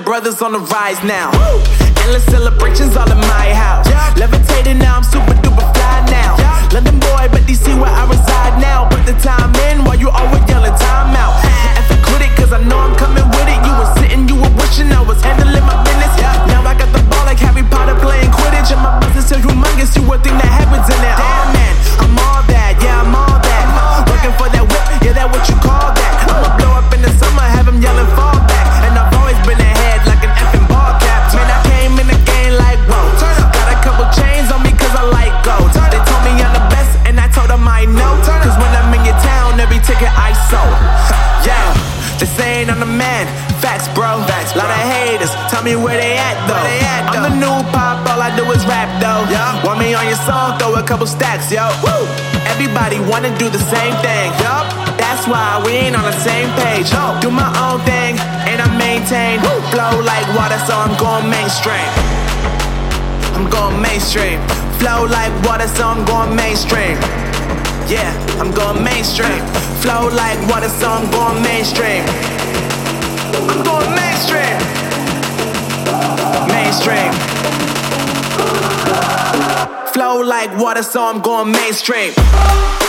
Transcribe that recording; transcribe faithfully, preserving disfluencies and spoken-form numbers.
brothers on the rise now. Woo! Endless celebrations all in my house. Yeah. Levitating now, I'm super duper fly now. Yeah. London boy, but D C where I reside now. Put the time in while you always yelling time out. And for quit it, cause I know I'm coming with it. You were sitting, you were wishing I was handling my business. Yeah. Now I got the ball like Harry Potter playing Quidditch. And my business so humongous, you would think that happens in it. Damn man, I'm all that, yeah, I'm all that. Working for that whip, yeah, that what you call that. I'ma blow up in the summer, have him yelling fall back. And I've always been ahead like an effing ball cap. Man, I came in the game like, whoa. Got a couple chains on me cause I like gold. They told me I'm the best and I told them I know. Cause when I'm in your town, every ticket I sold. Yeah, they saying I'm the man. Facts, bro. Facts, bro. Lot of haters, tell me where they at though. They at, though. I'm the new pop, all I do is rap though. Yeah. Want me on your song, throw a couple stacks, yo. Woo. Everybody wanna do the same thing. Yup. That's why we ain't on the same page. No. Do my own thing and I maintain. Woo. Flow like water, so I'm going mainstream. I'm going mainstream. Flow like water, so I'm going mainstream. Yeah, I'm going mainstream. Flow like water, so I'm going mainstream. I'm going mainstream. Mainstream. Flow like water, so I'm going mainstream.